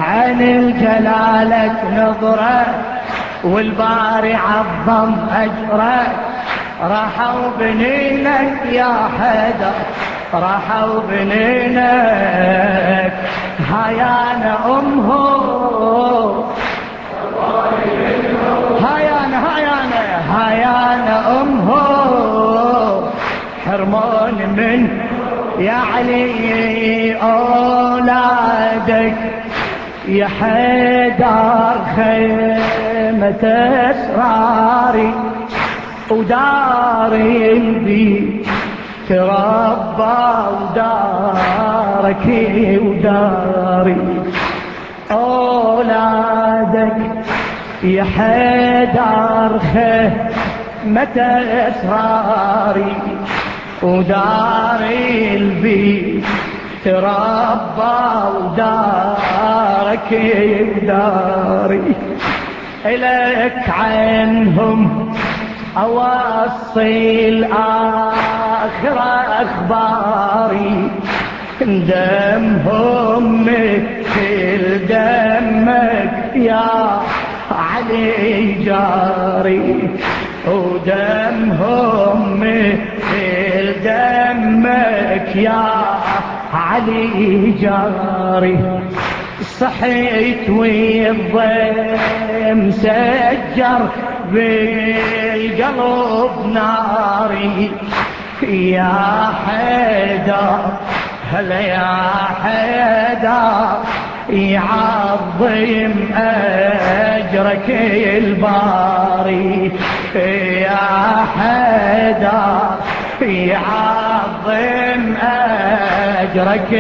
عن الجلالة نظرة والباري عظم أجرك. راحوا بنينك يا حيدر راحوا بنينك. هيانا أمهم هيانا أمهم حرمان من يا علي أولادك. يا حيدر خيمة أسراري وداري بي تربى ودارك وداري أولادك. يا حيدر خيمة أسراري وداري البيت تربى ودارك وداري. إليك عنهم أوصي الآخر أخباري. دمهم مثل دمك يا علي جاري ودمهم مثل دمك يا علي جاري. صحيت والضيم سجر بالقلب ناري. يا حيدر هلا يا حيدر يعظم أجرك الباري. يا حيدر يعظم أجرك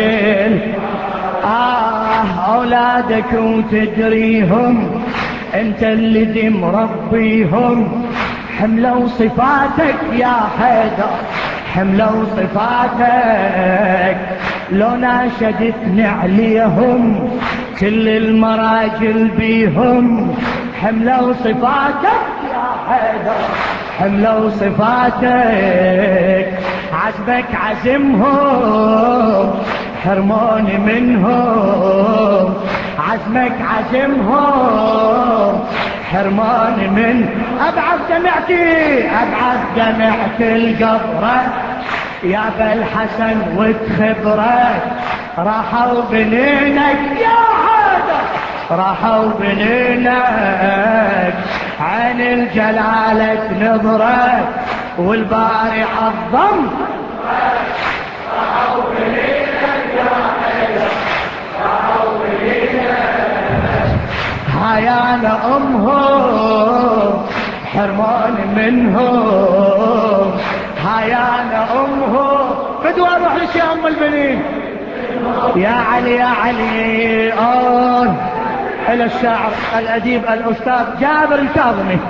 أولادك وتدريهم انت اللي مربيهم. حملوا صفاتك يا حيدر حملوا صفاتك. لو ناشدتني عليهم كل المراجل بيهم. حملوا صفاتك يا حيدر حملوا صفاتك. عزمك عزمهم حرموني منهم. عزمك عزمهم حرماني من أبعث دمعتي القبرة يا بالحسن وتخبرك. راحوا بنينك يا حيدر راحوا بنينك. عن الجلالة نظرك والباري عظم. راحوا بنينك يا حيدر راحوا بنينك. هيانا أمهم حرمان منهم. هيانا أمهم بدوا أروح لك يا أم البنين يا علي يا علي. إلى الشاعر الأديب الأستاذ جابر الكاظمي.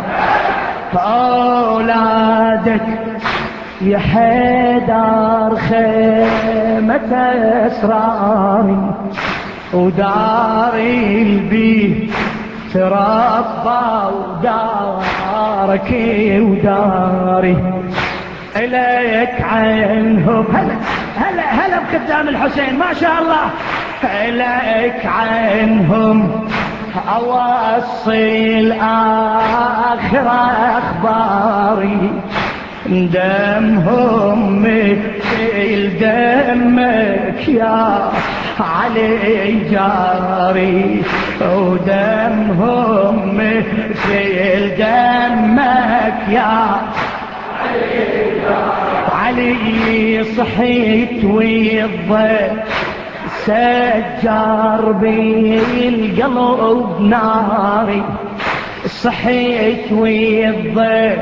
أولادك يا حيدر خيمة أسراري وداري البيت تربى ودارك وداري. إليك عنهم هلا بخدام الحسين ما شاء الله. إليك عنهم أوصي الآخرة أخباري. دمهم مثل دمك يا علي جاري ودمهم مثل دمك يا علي. صحيت والضيم سجر بالقلب ناري. صحيت والضيم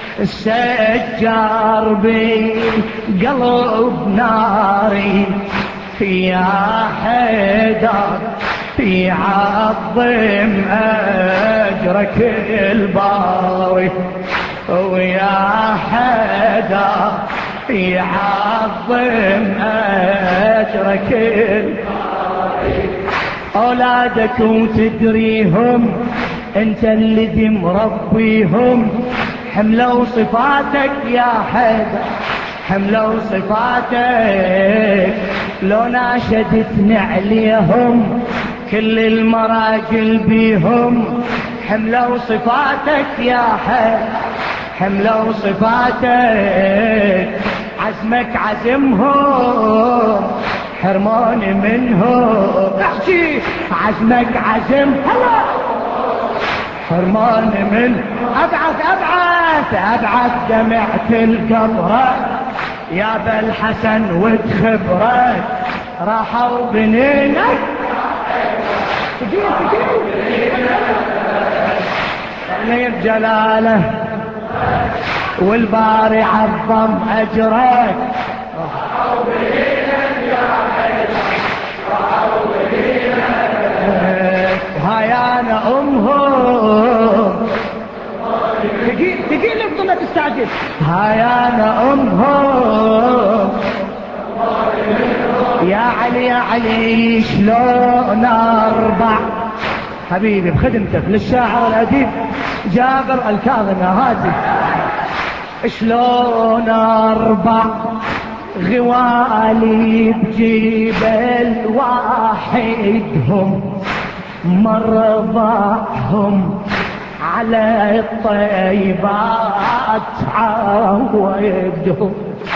سجر بالقلب ناري. يا حيدر يعظم أجرك الباري. ويا حيدر يعظم أجرك الباري. أولادك وتدريهم انت اللي مربيهم. حملوا صفاتك يا حيدر حملوا صفاتك. لو ناشدتني عليهم كل المراجل بيهم حملوا صفاتك يا حي، حملوا صفاتك، عزمك عزمهم حرموني منهم. احكي عزمك عزم حرموني من ابعث دمعة القبرة يا بالحسن وتخبرك راحوا بنينك تغنيت جلاله والباري عظم اجرك راحوا بنينك يا حيدر راحوا بنينك هاي انا امهم تقيل لفظ ما تستعجل هاي انا امهم يا علي يا علي شلون اربع حبيبي بخدمتك للشاعر الأديب جابر الكاظم هادي شلون اربع غوالي بجبل واحدهم مرضعهم على الطيبات عودهم.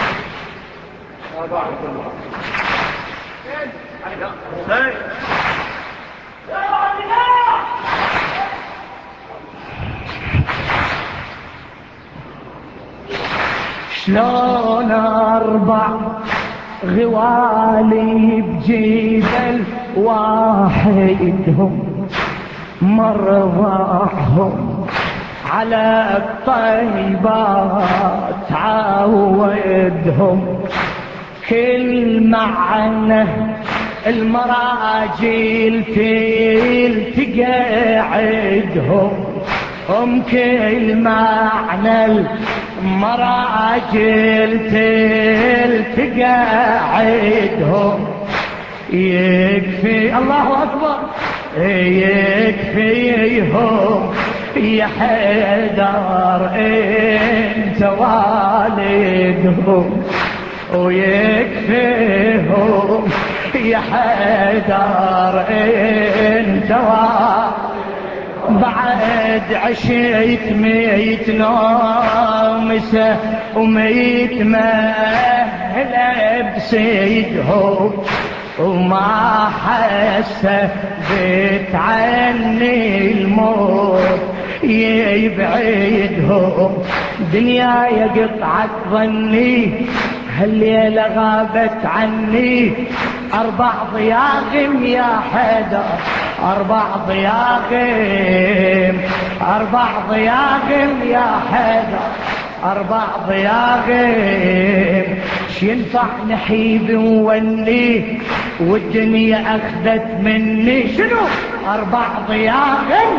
شلون اربع غوالي بجبل واحدهم مرضعهم على الطيبات عودهم. كل معنى المراجل تقعدهم هم كل معنى المراجل تقعدهم. يكفي الله أكبر يكفيهم يا حيدر انت والدهم ويكفيهم يا حيدر انت بعد عشيت ميت نومسه وميت مهله بسيدهم وما حسبت عني الموت يبعدهم. دنيا يا قطعة ظني هالليلة غابت عني 4 ضياغم يا حيدر 4 ضياغم 4 ضياغم يا حيدر 4 ضياغم. شينفع نحيب وني والدنيا اخذت مني شنو 4 ضياغم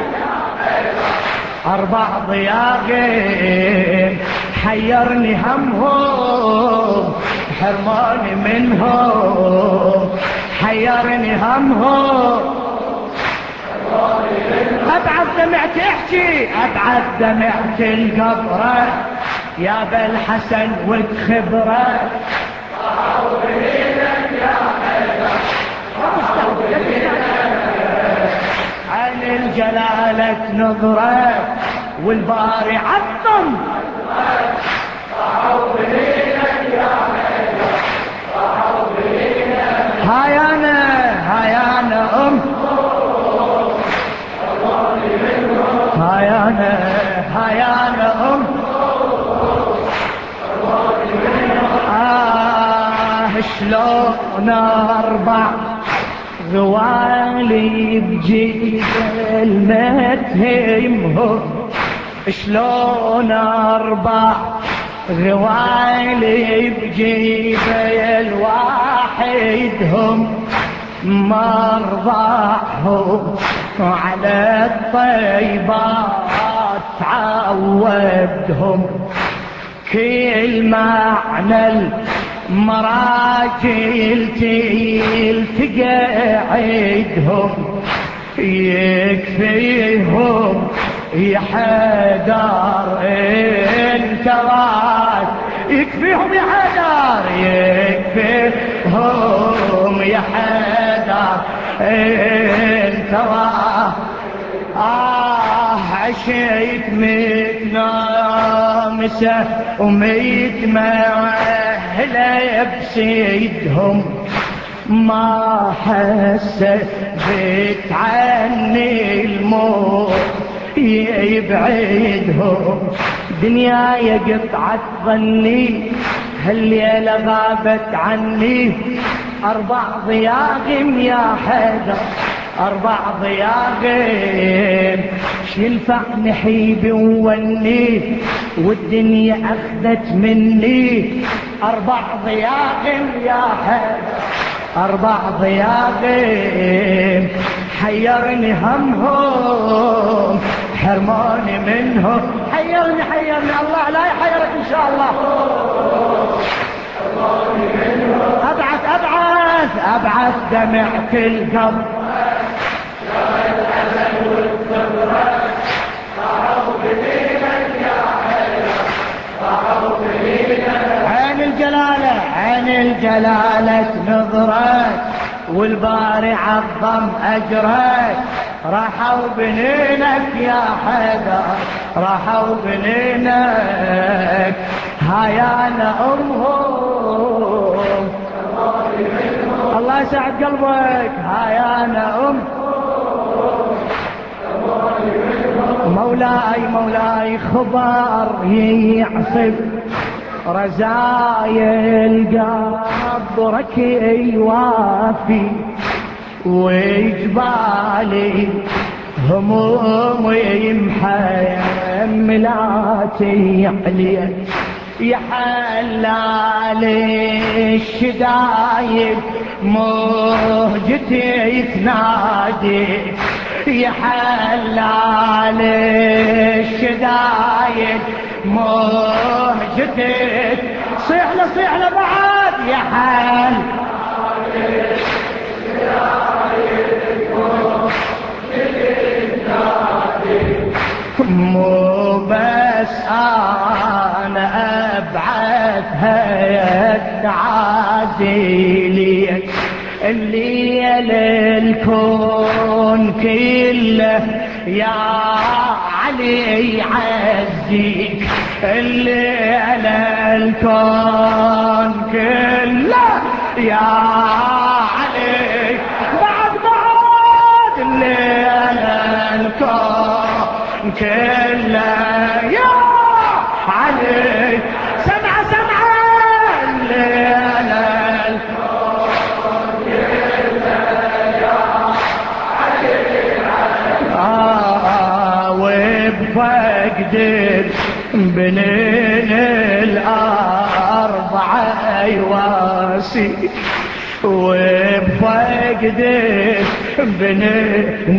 4 ضياغم. حيرني همهم حرماني منهم حيرني همهم ابعد دمعت احكي ابعد دمعت القبره يا بالحسن وتخبره عن الجلالة نظرة والباري عظم هاي انا هاي انا شلون 4 غوالي بجبل ما تهمهم شلون 4 غوالي بجبل واحدهم مرضعهم على الطيبات عودهم. كل معنى المراجل تقعدهم يكفيهم يا حيدر انت راج يكفيهم يا حيدر يكفيهم يا حيدر سوا. عشيت متنامسة ومتمهلة بسيدهم، ما حسيت عني الموت يبعدهم. دنياي قطعت ظني هالليلة غابت عني، 4 ضياغم يا حيدر 4 ضياغم. شينفع نحيبي ووني والدنيا أخذت مني، 4 ضياغم يا حيدر 4 ضياغم. حيرني همهم حرموني منهم، حيرني الله لا يحيرك إن شاء الله. أبعث دمعة القلب عين الجلالة نظرت والباري عظم أجرك. راحوا بنينك يا حيدر راحوا بنينك، هايانا أمهم الله يسعد قلبك، هايانا مولاي خبر يعصب رزايل قبرك يوافي، وجبالي همومي محملاتي عليك. يا حلال الشدايد مهجتي تنادي، يا حلال الشدايد مهجتي. صيح له بعد يا حل مو بس انا ابعثها التعازي الليل الكون كله يا علي عزيك، الليل الكون كله يا علي بعد الليل الكون كله يا علي. سمع الليل الكون كله يا علي وبفقد بنين الأربعة يواسي، وبفقد بنين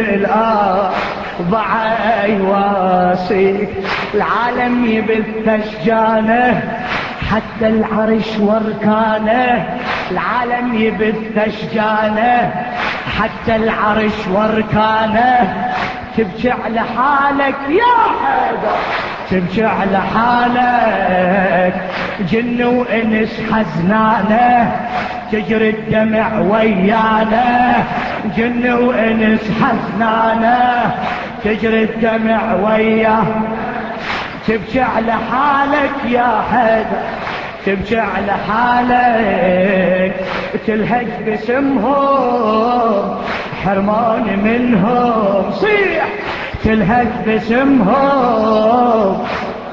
الأربعة يواسي. العالم يبث أشجانه حتى العرش واركانه، العالم يبث أشجانه حتى العرش واركانه. تبكي على حالك يا حيدر تبكي على حالك، جن وانس حزنانه تجري الدمع ويانا، جن وانس حزنانه تجري الدمع وياه. تبكي على حالك يا حيدر تبكي على حالك، تلهج باسمهم حرموني منهم. صيح تلهج باسمهم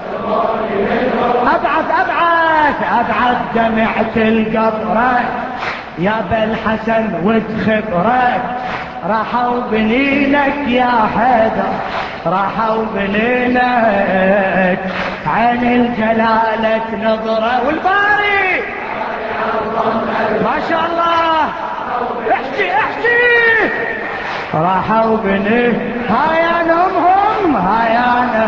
أبعث دمعة القبرة يا بالحسن وتخبرك. راحوا بنينك يا حيدر راحوا بنينك، عين الجلالة نظرة والباري ما شاء الله. احكي راحوا بنينك، هايانا امهم هايانا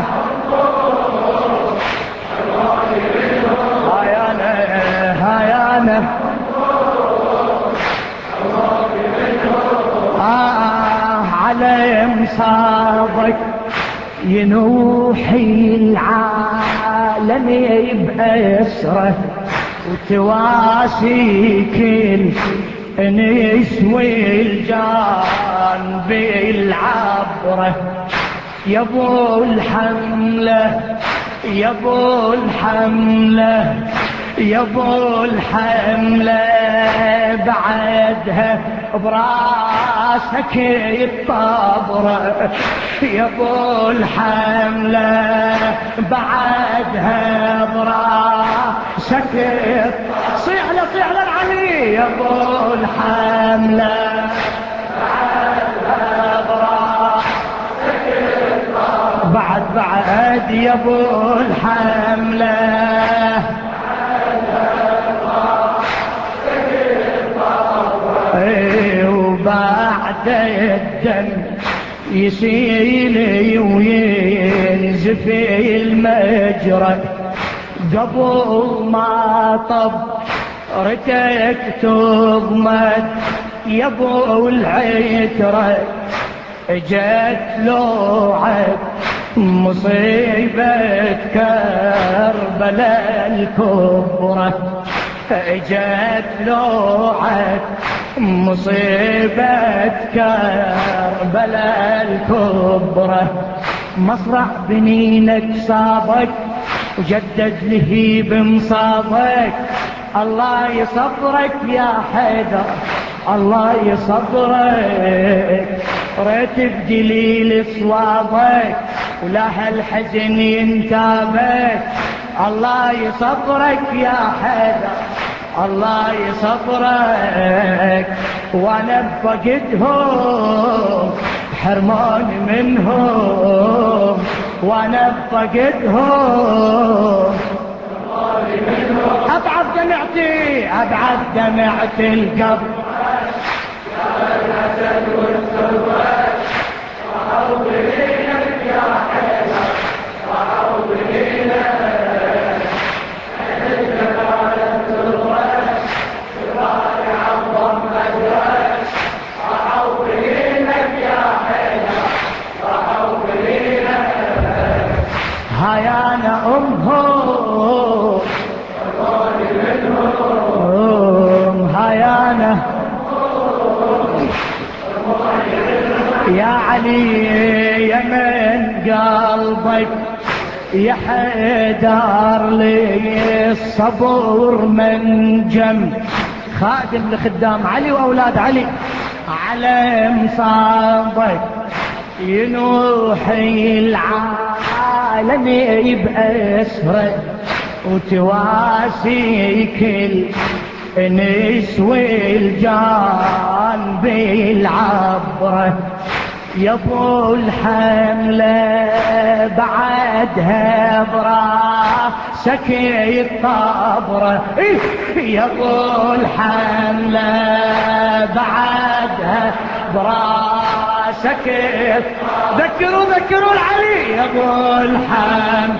على مصابك ينوحي العالم بأسره، وتواسي كل نسوي الجان بالعبرة يا ابو الحملة يا ابو الحملة يا ابو الحملة بعدها براسك الطبرة يا ابو الحملة بعدها براسك صيح للعلي يا ابو الحملة بعدها براسك بعد يا ابو الحملة وبعد الدم يسيلي وينزف المجرى قبل ما طبرتك تضمد يا ابو العترة جت لوعك مصيبة كربلاء الكبرى جت لوعك مصيبة كربلاء الكبرى مصرع بنينك صابك وجدد لهيب مصابك الله يصبرك يا حيدر الله يصبرك ريت بدليل صوابك ولا هالحزن ينتابك الله يصبرك يا حيدر الله يصبرك وانا بفقدهم حرمان منهم وانا بفقدهم ابعد دمعتي ابعد دمعت القبر يا الاسد والسواد وحوضينك يا حيدر وحوضينك هيانا أمهم هيانا يا علي يا من قلبك يا حيدر لي الصبر من جنب خادم لخدام علي وأولاد علي على مصابك ينوحي العالم بأسرك وتواسي كل نسوي الجان بالعبرة يا ابو الحملة بعدها براسك الطبرة يا ابو الحملة بعدها براسك ذكروا العلي يا ابو الحملة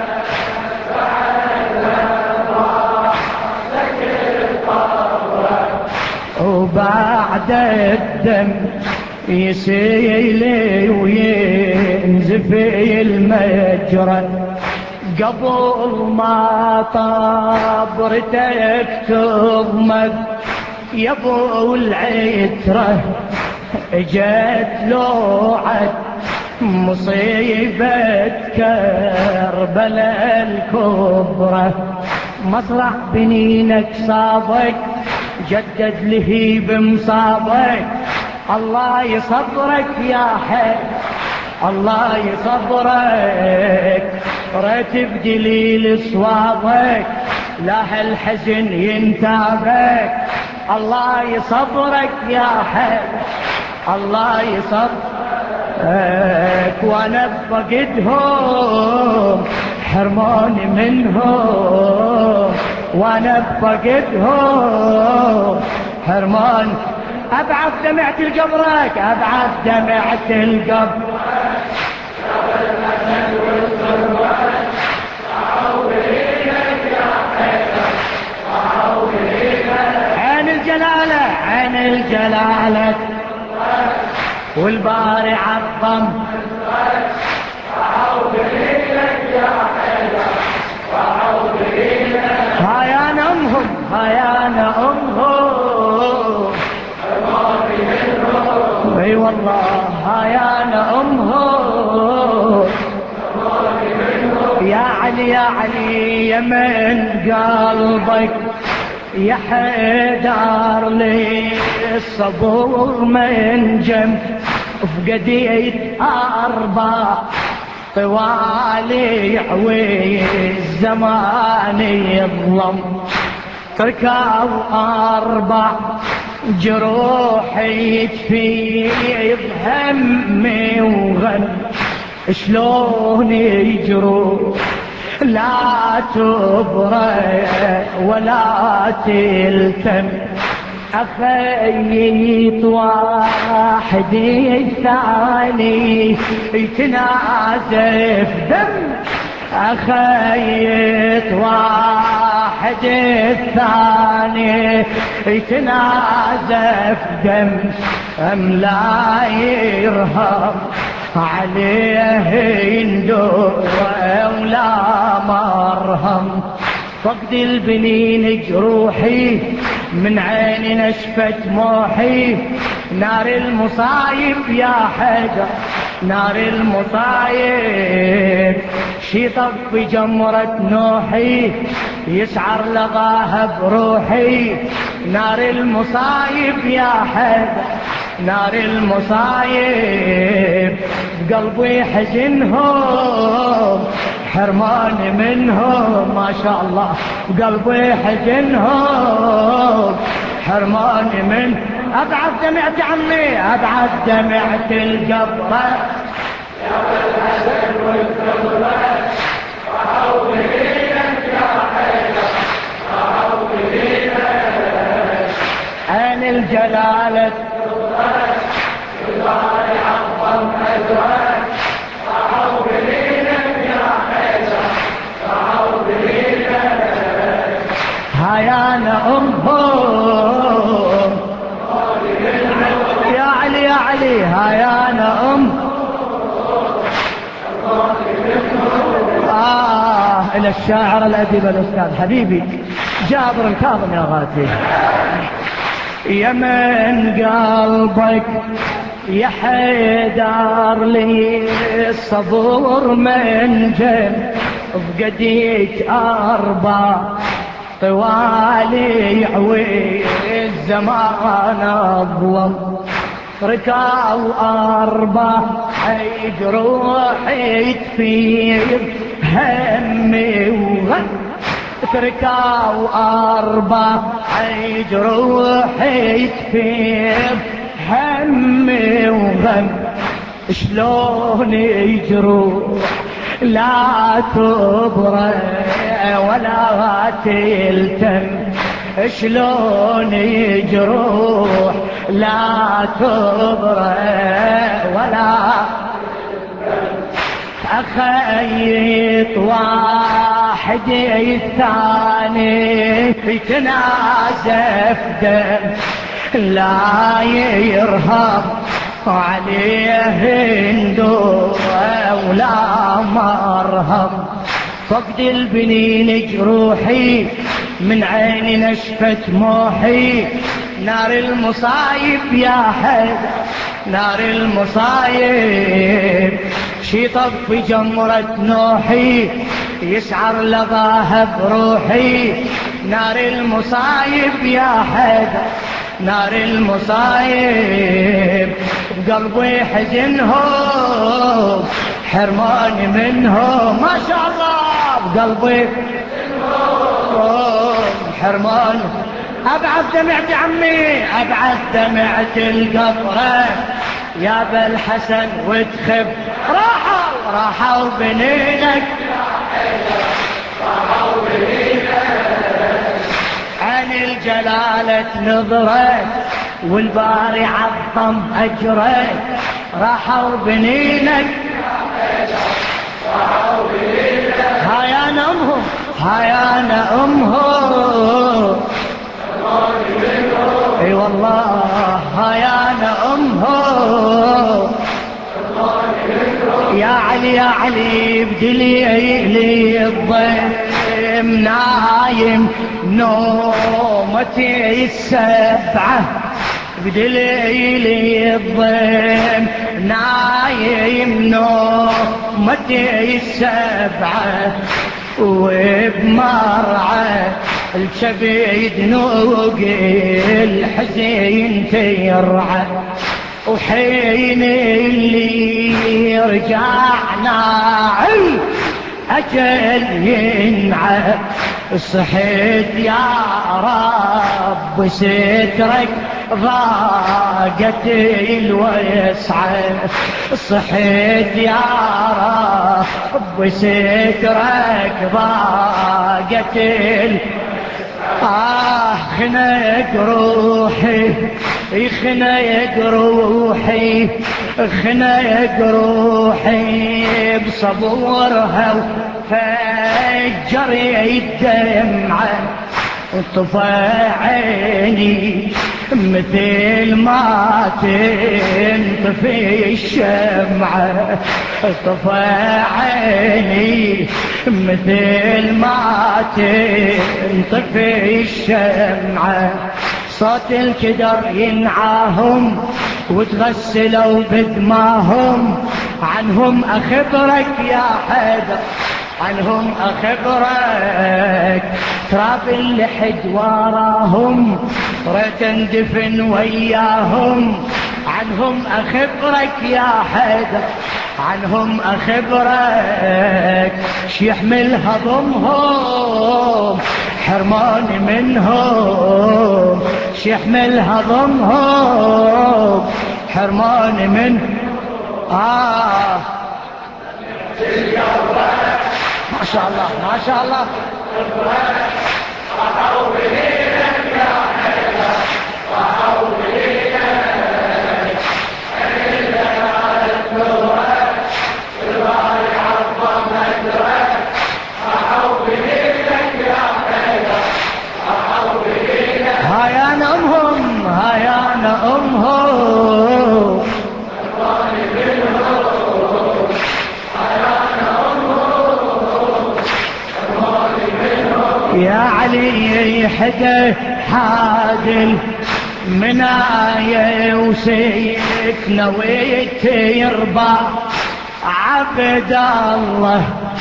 وبعد الدم يسيلي وينزف المجرى قبل ما طبرتك تضمد يا ابو العترة جت لوعك مصيبة كربلاء الكبرى مصرع بنينك صابك جدد لهيب مصابك الله يصبرك يا حي الله يصبرك رتب دليل صوابك لا هالحزن ينتابك الله يصبرك يا حي الله يصبرك وانا بفقدهم حرمان منهم وانا بفقدهم حرمان ابعد دمعت القبرك ابعد دمعت القبر عين الجلالة عين الجلالة والباري عظم هيا نمهم اي والله يا انا امهم. يا علي يا علي يا من قلبك يا حيدر لي الصبر من جنب فقديت أربع طوالي يحوي الزمان يظلم تركوا أربع جروحي في بهمي وغم شلون يجروا لا تبرأ ولا تلتم أخيت واحد الثاني يتنازف دم أخيت واحد الثاني يتنازف دم أم لا يرهب عليه يندور ولا مرهم فقد البنين جروحي من عيني نشفت موحي نار المصايب يا حجر نار المصايب شي طف جمرة نوحي يسعر لغاها بروحي نار المصايب يا حجر نار المصايب بقلبي حزنهم حرماني منهم ما شاء الله بقلبي حزنهم حرماني من أبعد دمعت عمي أبعد دمعت القبرة يا بالحسن والقبرة وحاول بينك يا حيدر وحاول بينك عين الجلالة يضاي عظم أجرك وحاول بينك يا حيدر وحاول بينك هيانا أمهم يا علي يا علي هيانا إلى الشاعر الأديب الأستاذ حبيبي جابر الكاظم يا غازي يا من قلبك يا حيدر لي الصبر من جنب فقديت أربع طوالي يحوي الزمان الظلم ركاو أربع جروحي تفيض همي وغم تركاو أربع جروحي تفيض همي وغم شلون يجروح لا تبرأ ولا تلتم شلون يجروح لا تبرأ ولا أخيط واحد الثاني يتنازف دم لا يرهب عليه هندو ولا مرهم فقد البنين جروحي من عيني نشفت موحي نار المصايب يا حيدر نار المصايب شي طف جمرة نوحي يسعر لغاها بروحي نار المصايب يا حيدر نار المصايب بقلبي حزنهم حرماني منهم ما شاء الله بقلبي حرمان أبعد دمعت عمي أبعد دمعت القطرة يا بالحسن وتخب راحوا بنينك راحوا بنينك عن الجلالة نظرت والباري عظم أجرت راحوا بنينك راحوا بنينك هيانا أمهم هيانا أمهم اي والله هيانا أمهم يا علي يا علي بدلي الضيم نايم نومتي السبعة بدليلي الضيم نايم نومتي السبعة وبمرعى الكبد نوق الحزين تيرعى وحين اللي رجعنا أجل ينعى صحيت يا رب سترك ضاقت الوسعة صحيت يا رب سترك ضاقت خنق روحي خنق روحي خنق روحي بصبورها وفجر الدمعة وطفى عيني مثل ما تنطفي الشمعة طفى عيني مثل ما تنطفي الشمعة صوت الكدر ينعاهم وتغسلوا بدماهم عنهم أخبرك يا حيدر عنهم أخبرك تراب اللحد وراهم ريت اندفن وياهم عنهم أخبرك يا حيدر عنهم أخبرك شيحمل هضمهم حرمان منهم شيحمل هضمهم حرمان منهم ما شاء الله ما شاء الله هايان أمهم هايان أمهم يا علي حدا حادل منايا وسيف نويت يربع عبد الله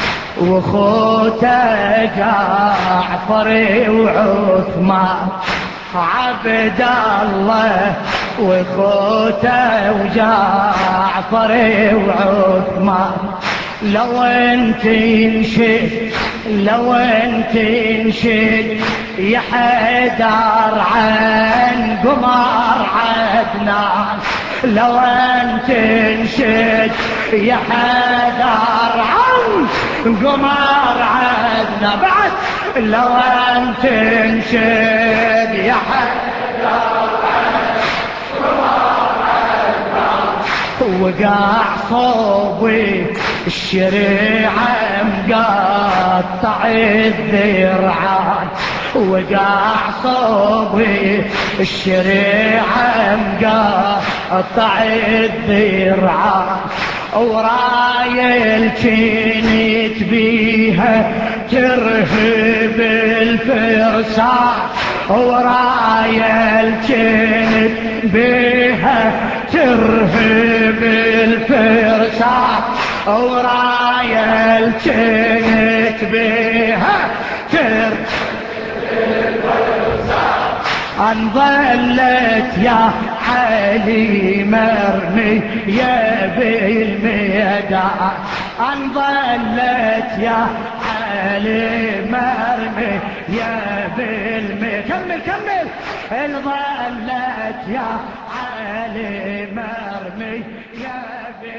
وخوته جعفر وعثمان عبد الله وخوته وجعفر وعثمان لو انت انشد لو انت انشد يا حيدر عن قمر عدنان لو انت انشد يا حيدر عن قمر عدنان بعد لو انت انشد يا حيدر عن قمر عدنان وقع صوبي الشريعة مقطع الذرعان وقع صوبي الشريعة مقطع الذرعان ورايل كنت بيها ترهب الفرسان ورايل كنت بيها ترهب الفرسان ورايل كنت بيها ترهب الفرسان انظلت يا علي مرمي يا بالميدان انظلت يا علي مرمي يا بالميدان كمل كمل انظلت يا علي مرمي يا